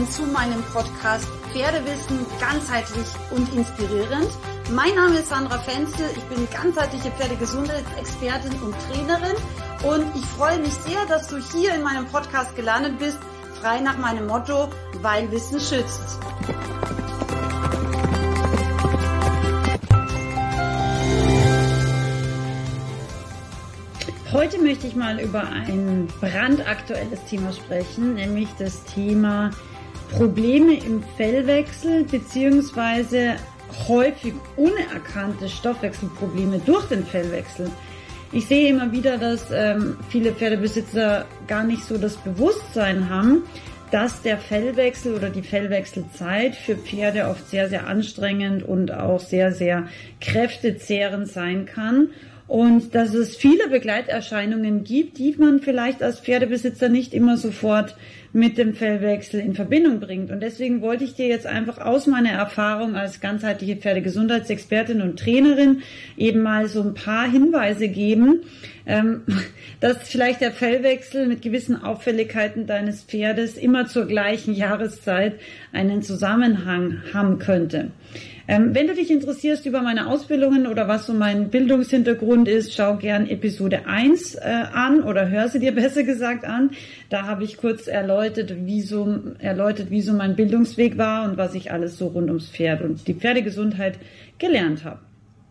willkommen zu meinem Podcast Pferdewissen ganzheitlich und inspirierend. Mein Name ist Sandra Fenzel, ich bin ganzheitliche Pferdegesundheitsexpertin und Trainerin und ich freue mich sehr, dass du hier in meinem Podcast gelandet bist, frei nach meinem Motto, weil Wissen schützt. Heute möchte ich mal über ein brandaktuelles Thema sprechen, nämlich das Thema Probleme im Fellwechsel bzw. häufig unerkannte Stoffwechselprobleme durch den Fellwechsel. Ich sehe immer wieder, dass viele Pferdebesitzer gar nicht so das Bewusstsein haben, dass der Fellwechsel oder die Fellwechselzeit für Pferde oft sehr, sehr anstrengend und auch sehr, sehr kräftezehrend sein kann. Und dass es viele Begleiterscheinungen gibt, die man vielleicht als Pferdebesitzer nicht immer sofort mit dem Fellwechsel in Verbindung bringt. Und deswegen wollte ich dir jetzt einfach aus meiner Erfahrung als ganzheitliche Pferdegesundheitsexpertin und Trainerin eben mal so ein paar Hinweise geben, dass vielleicht der Fellwechsel mit gewissen Auffälligkeiten deines Pferdes immer zur gleichen Jahreszeit einen Zusammenhang haben könnte. Wenn du dich interessierst über meine Ausbildungen oder was so mein Bildungshintergrund ist, schau gern Episode 1 an oder hör sie dir besser gesagt an. Da habe ich kurz erläutert, wie so mein Bildungsweg war und was ich alles so rund ums Pferd und die Pferdegesundheit gelernt habe.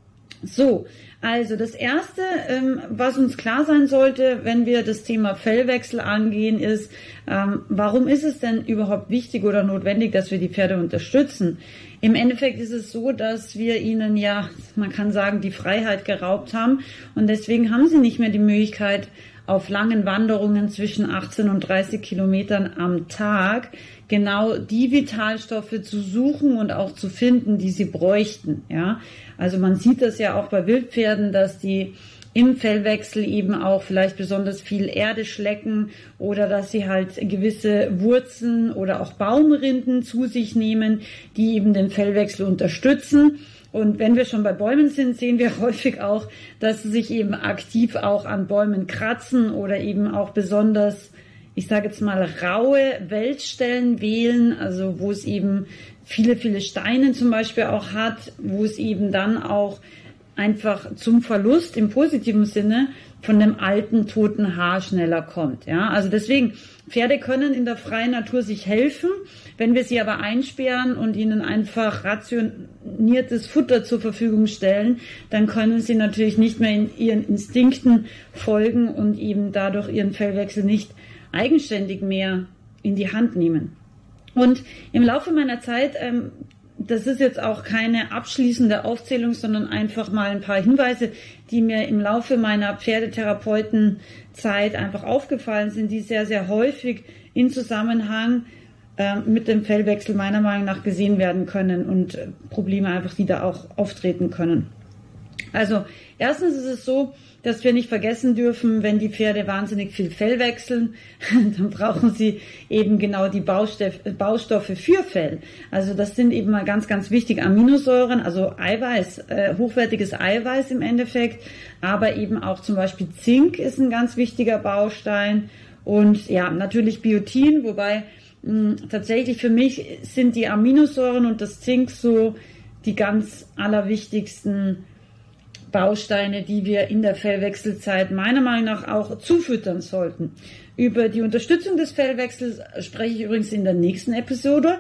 So, also das Erste, was uns klar sein sollte, wenn wir das Thema Fellwechsel angehen, ist, warum ist es denn überhaupt wichtig oder notwendig, dass wir die Pferde unterstützen? Im Endeffekt ist es so, dass wir ihnen ja, man kann sagen, die Freiheit geraubt haben und deswegen haben sie nicht mehr die Möglichkeit, auf langen Wanderungen zwischen 18 und 30 Kilometern am Tag genau die Vitalstoffe zu suchen und auch zu finden, die sie bräuchten. Ja, also man sieht das ja auch bei Wildpferden, dass die im Fellwechsel eben auch vielleicht besonders viel Erde schlecken oder dass sie halt gewisse Wurzeln oder auch Baumrinden zu sich nehmen, die eben den Fellwechsel unterstützen. Und wenn wir schon bei Bäumen sind, sehen wir häufig auch, dass sie sich eben aktiv auch an Bäumen kratzen oder eben auch besonders, ich sage jetzt mal, raue Weltstellen wählen, also wo es eben viele, viele Steine zum Beispiel auch hat, wo es eben dann auch einfach zum Verlust im positiven Sinne von dem alten, toten Haar schneller kommt. Ja, also deswegen, Pferde können in der freien Natur sich helfen. Wenn wir sie aber einsperren und ihnen einfach rationiertes Futter zur Verfügung stellen, dann können sie natürlich nicht mehr in ihren Instinkten folgen und eben dadurch ihren Fellwechsel nicht eigenständig mehr in die Hand nehmen. Und im Laufe meiner Zeit, das ist jetzt auch keine abschließende Aufzählung, sondern einfach mal ein paar Hinweise, die mir im Laufe meiner Pferdetherapeutenzeit einfach aufgefallen sind, die sehr, sehr häufig in Zusammenhang mit dem Fellwechsel meiner Meinung nach gesehen werden können und Probleme einfach, die da auch auftreten können. Also erstens ist es so, dass wir nicht vergessen dürfen, wenn die Pferde wahnsinnig viel Fell wechseln, dann brauchen sie eben genau die Baustoffe für Fell. Also das sind eben mal ganz, ganz wichtig Aminosäuren, also Eiweiß, hochwertiges Eiweiß im Endeffekt, aber eben auch zum Beispiel Zink ist ein ganz wichtiger Baustein und ja, natürlich Biotin, wobei tatsächlich für mich sind die Aminosäuren und das Zink so die ganz allerwichtigsten Bausteine, die wir in der Fellwechselzeit meiner Meinung nach auch zufüttern sollten. Über die Unterstützung des Fellwechsels spreche ich übrigens in der nächsten Episode.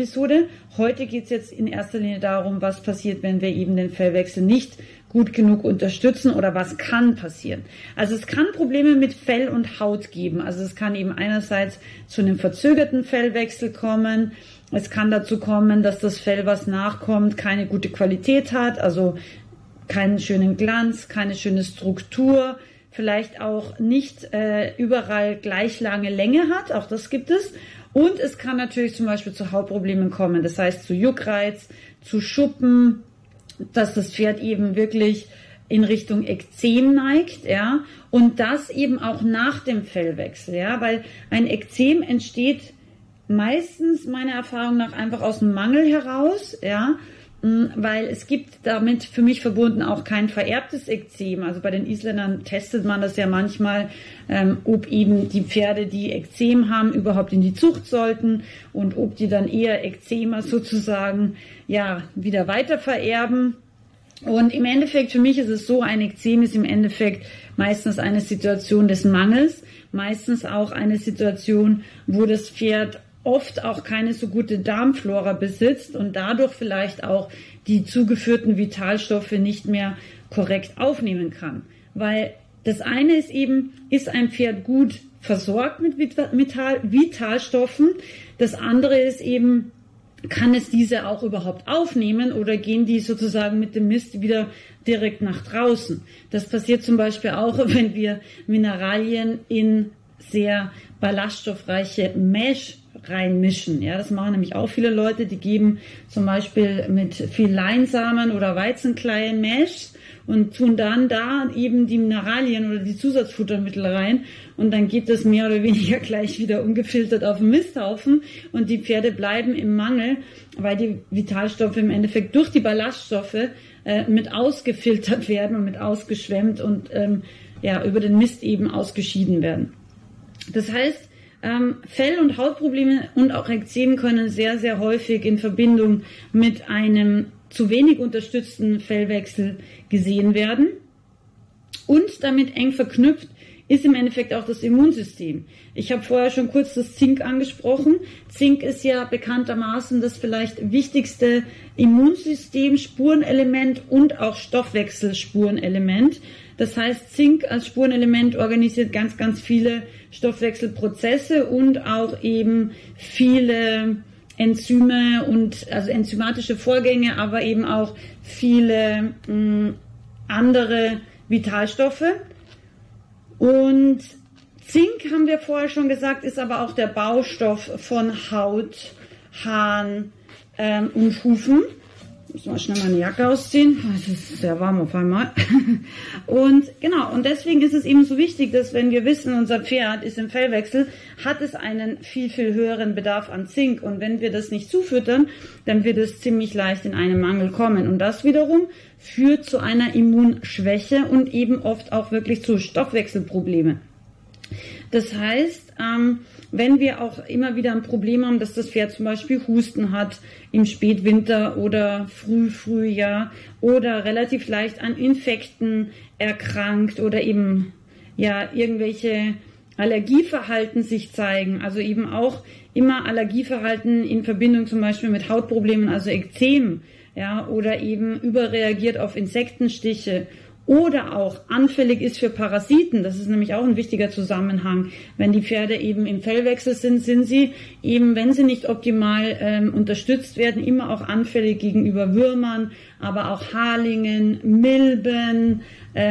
Heute geht es jetzt in erster Linie darum, was passiert, wenn wir eben den Fellwechsel nicht gut genug unterstützen oder was kann passieren. Also es kann Probleme mit Fell und Haut geben. Also es kann eben einerseits zu einem verzögerten Fellwechsel kommen. Es kann dazu kommen, dass das Fell, was nachkommt, keine gute Qualität hat, also keinen schönen Glanz, keine schöne Struktur, vielleicht auch nicht überall gleich lange Länge hat, auch das gibt es. Und es kann natürlich zum Beispiel zu Hautproblemen kommen, das heißt zu Juckreiz, zu Schuppen, dass das Pferd eben wirklich in Richtung Ekzem neigt, ja, und das eben auch nach dem Fellwechsel, ja, weil ein Ekzem entsteht meistens meiner Erfahrung nach einfach aus dem Mangel heraus, ja. weil es gibt damit für mich verbunden auch kein vererbtes Ekzem. Also bei den Isländern testet man das ja manchmal, ob eben die Pferde, die Ekzem haben, überhaupt in die Zucht sollten und ob die dann eher Ekzema sozusagen ja wieder weiter vererben. Und im Endeffekt, für mich ist es so, ein Ekzem ist im Endeffekt meistens eine Situation des Mangels, meistens auch eine Situation, wo das Pferd oft auch keine so gute Darmflora besitzt und dadurch vielleicht auch die zugeführten Vitalstoffe nicht mehr korrekt aufnehmen kann. Weil das eine ist eben, ist ein Pferd gut versorgt mit Vitalstoffen? Das andere ist eben, kann es diese auch überhaupt aufnehmen oder gehen die sozusagen mit dem Mist wieder direkt nach draußen? Das passiert zum Beispiel auch, wenn wir Mineralien in sehr ballaststoffreiche Mesh reinmischen. Ja, das machen nämlich auch viele Leute, die geben zum Beispiel mit viel Leinsamen oder Weizenkleie Mesh und tun dann da eben die Mineralien oder die Zusatzfuttermittel rein und dann geht das mehr oder weniger gleich wieder ungefiltert auf den Misthaufen und die Pferde bleiben im Mangel, weil die Vitalstoffe im Endeffekt durch die Ballaststoffe mit ausgefiltert werden und mit ausgeschwemmt und über den Mist eben ausgeschieden werden. Das heißt, Fell- und Hautprobleme und auch Ekzem können sehr, sehr häufig in Verbindung mit einem zu wenig unterstützten Fellwechsel gesehen werden. Und damit eng verknüpft ist im Endeffekt auch das Immunsystem. Ich habe vorher schon kurz das Zink angesprochen. Zink ist ja bekanntermaßen das vielleicht wichtigste Immunsystem-Spurenelement und auch Stoffwechselspurenelement. Das heißt, Zink als Spurenelement organisiert ganz, ganz viele Stoffwechselprozesse und auch eben viele Enzyme und also enzymatische Vorgänge, aber eben auch viele andere Vitalstoffe. Und Zink, haben wir vorher schon gesagt, ist aber auch der Baustoff von Haut, Haaren und Hufen. Ich muss mal schnell meine Jacke ausziehen. Es ist sehr warm auf einmal. Und genau, und deswegen ist es eben so wichtig, dass wenn wir wissen, unser Pferd ist im Fellwechsel, hat es einen viel, viel höheren Bedarf an Zink. Und wenn wir das nicht zufüttern, dann wird es ziemlich leicht in einen Mangel kommen. Und das wiederum führt zu einer Immunschwäche und eben oft auch wirklich zu Stoffwechselproblemen. Das heißt, wenn wir auch immer wieder ein Problem haben, dass das Pferd zum Beispiel Husten hat im Spätwinter oder Frühjahr oder relativ leicht an Infekten erkrankt oder eben ja irgendwelche Allergieverhalten sich zeigen, also eben auch immer Allergieverhalten in Verbindung zum Beispiel mit Hautproblemen, also Ekzem, ja, oder eben überreagiert auf Insektenstiche oder auch anfällig ist für Parasiten. Das ist nämlich auch ein wichtiger Zusammenhang. Wenn die Pferde eben im Fellwechsel sind, sind sie eben, wenn sie nicht optimal unterstützt werden, immer auch anfällig gegenüber Würmern, aber auch Harlingen, Milben,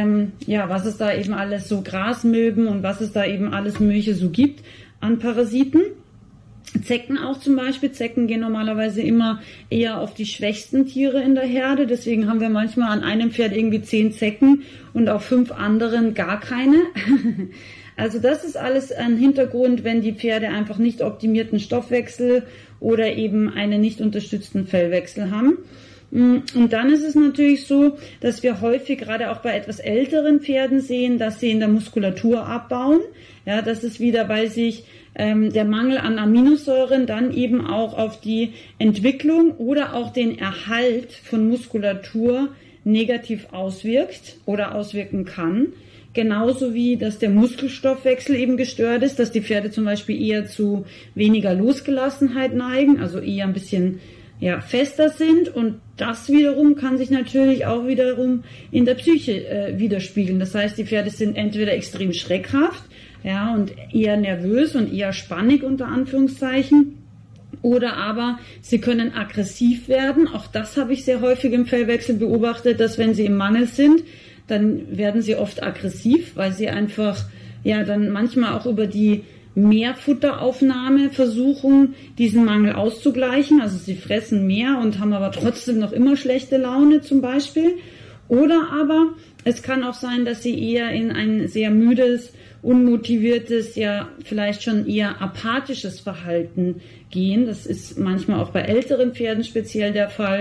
was es da eben alles so, Grasmilben und was es da eben alles Mögliche so gibt an Parasiten. Zecken auch zum Beispiel. Zecken gehen normalerweise immer eher auf die schwächsten Tiere in der Herde. Deswegen haben wir manchmal an einem Pferd irgendwie 10 Zecken und auf 5 anderen gar keine. Also das ist alles ein Hintergrund, wenn die Pferde einfach nicht optimierten Stoffwechsel oder eben einen nicht unterstützten Fellwechsel haben. Und dann ist es natürlich so, dass wir häufig gerade auch bei etwas älteren Pferden sehen, dass sie in der Muskulatur abbauen. Ja, das ist wieder, weil sich der Mangel an Aminosäuren dann eben auch auf die Entwicklung oder auch den Erhalt von Muskulatur negativ auswirkt oder auswirken kann. Genauso wie, dass der Muskelstoffwechsel eben gestört ist, dass die Pferde zum Beispiel eher zu weniger Losgelassenheit neigen, also eher ein bisschen fester sind, und das wiederum kann sich natürlich auch wiederum in der Psyche widerspiegeln. Das heißt, die Pferde sind entweder extrem schreckhaft, und eher nervös und eher spannig unter Anführungszeichen, oder aber sie können aggressiv werden. Auch das habe ich sehr häufig im Fellwechsel beobachtet, dass wenn sie im Mangel sind, dann werden sie oft aggressiv, weil sie einfach dann manchmal auch über die Mehrfutteraufnahme versuchen, diesen Mangel auszugleichen. Also sie fressen mehr und haben aber trotzdem noch immer schlechte Laune zum Beispiel. Oder aber es kann auch sein, dass sie eher in ein sehr müdes, unmotiviertes, vielleicht schon eher apathisches Verhalten gehen. Das ist manchmal auch bei älteren Pferden speziell der Fall.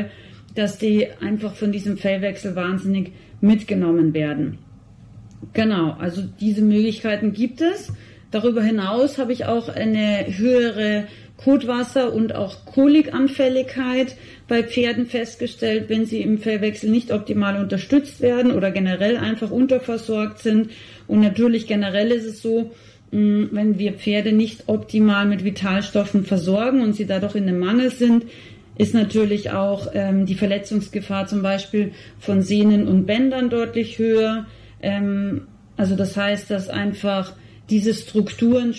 dass die einfach von diesem Fellwechsel wahnsinnig mitgenommen werden. Genau, also diese Möglichkeiten gibt es. Darüber hinaus habe ich auch eine höhere Kotwasser- und auch Kolikanfälligkeit bei Pferden festgestellt, wenn sie im Fellwechsel nicht optimal unterstützt werden oder generell einfach unterversorgt sind. Und natürlich generell ist es so, wenn wir Pferde nicht optimal mit Vitalstoffen versorgen und sie dadurch in einem Mangel sind, ist natürlich auch die Verletzungsgefahr zum Beispiel von Sehnen und Bändern deutlich höher. Also das heißt, dass einfach diese Strukturen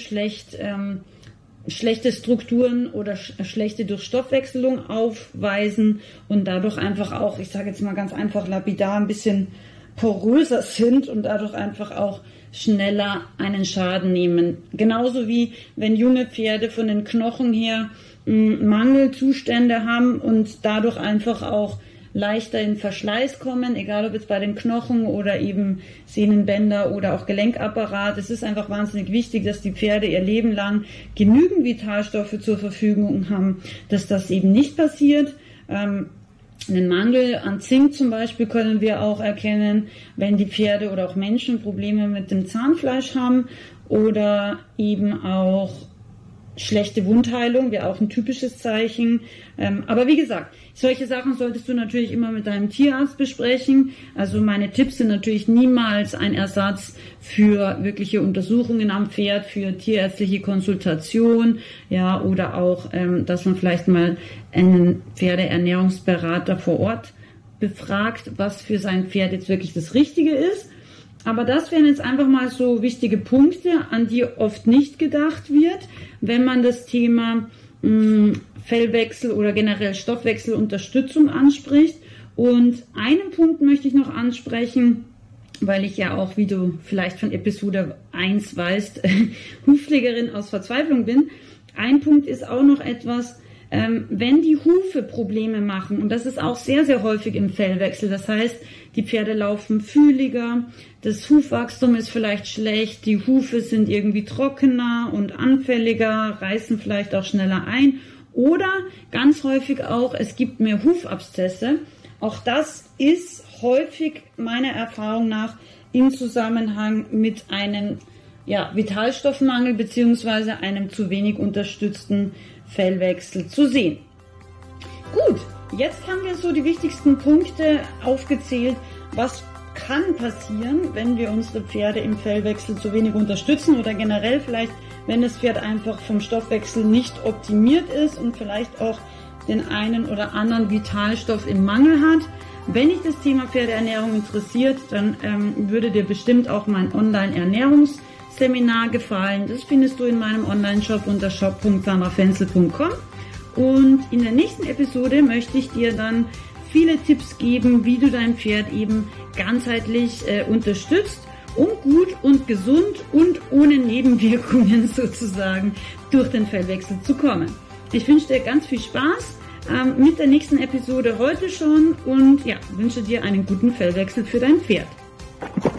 schlechte Strukturen oder schlechte Durchstoffwechselung aufweisen und dadurch einfach auch, ich sage jetzt mal ganz einfach lapidar, ein bisschen poröser sind und dadurch einfach auch schneller einen Schaden nehmen. Genauso wie wenn junge Pferde von den Knochen her Mangelzustände haben und dadurch einfach auch leichter in Verschleiß kommen, egal ob jetzt bei den Knochen oder eben Sehnenbänder oder auch Gelenkapparat. Es ist einfach wahnsinnig wichtig, dass die Pferde ihr Leben lang genügend Vitalstoffe zur Verfügung haben, dass das eben nicht passiert. Einen Mangel an Zink zum Beispiel können wir auch erkennen, wenn die Pferde oder auch Menschen Probleme mit dem Zahnfleisch haben oder eben auch schlechte Wundheilung wäre auch ein typisches Zeichen. Aber wie gesagt, solche Sachen solltest du natürlich immer mit deinem Tierarzt besprechen. Also meine Tipps sind natürlich niemals ein Ersatz für wirkliche Untersuchungen am Pferd, für tierärztliche Konsultation, ja, oder auch, dass man vielleicht mal einen Pferdeernährungsberater vor Ort befragt, was für sein Pferd jetzt wirklich das Richtige ist. Aber das wären jetzt einfach mal so wichtige Punkte, an die oft nicht gedacht wird, wenn man das Thema Fellwechsel oder generell Stoffwechselunterstützung anspricht. Und einen Punkt möchte ich noch ansprechen, weil ich ja auch, wie du vielleicht von Episode 1 weißt, Hufpflegerin aus Verzweiflung bin. Ein Punkt ist auch noch etwas, wenn die Hufe Probleme machen, und das ist auch sehr, sehr häufig im Fellwechsel, das heißt, die Pferde laufen fühliger, das Hufwachstum ist vielleicht schlecht, die Hufe sind irgendwie trockener und anfälliger, reißen vielleicht auch schneller ein oder ganz häufig auch, es gibt mehr Hufabszesse. Auch das ist häufig meiner Erfahrung nach im Zusammenhang mit einem Vitalstoffmangel bzw. einem zu wenig unterstützten Fellwechsel zu sehen. Gut, jetzt haben wir so die wichtigsten Punkte aufgezählt. Was kann passieren, wenn wir unsere Pferde im Fellwechsel zu wenig unterstützen oder generell vielleicht, wenn das Pferd einfach vom Stoffwechsel nicht optimiert ist und vielleicht auch den einen oder anderen Vitalstoff im Mangel hat. Wenn dich das Thema Pferdeernährung interessiert, dann würde dir bestimmt auch mein Online-Ernährungsseminar gefallen. Das findest du in meinem Online-Shop unter shop.sandrafenzel.com. Und in der nächsten Episode möchte ich dir dann viele Tipps geben, wie du dein Pferd eben ganzheitlich unterstützt, um gut und gesund und ohne Nebenwirkungen sozusagen durch den Fellwechsel zu kommen. Ich wünsche dir ganz viel Spaß mit der nächsten Episode heute schon und wünsche dir einen guten Fellwechsel für dein Pferd.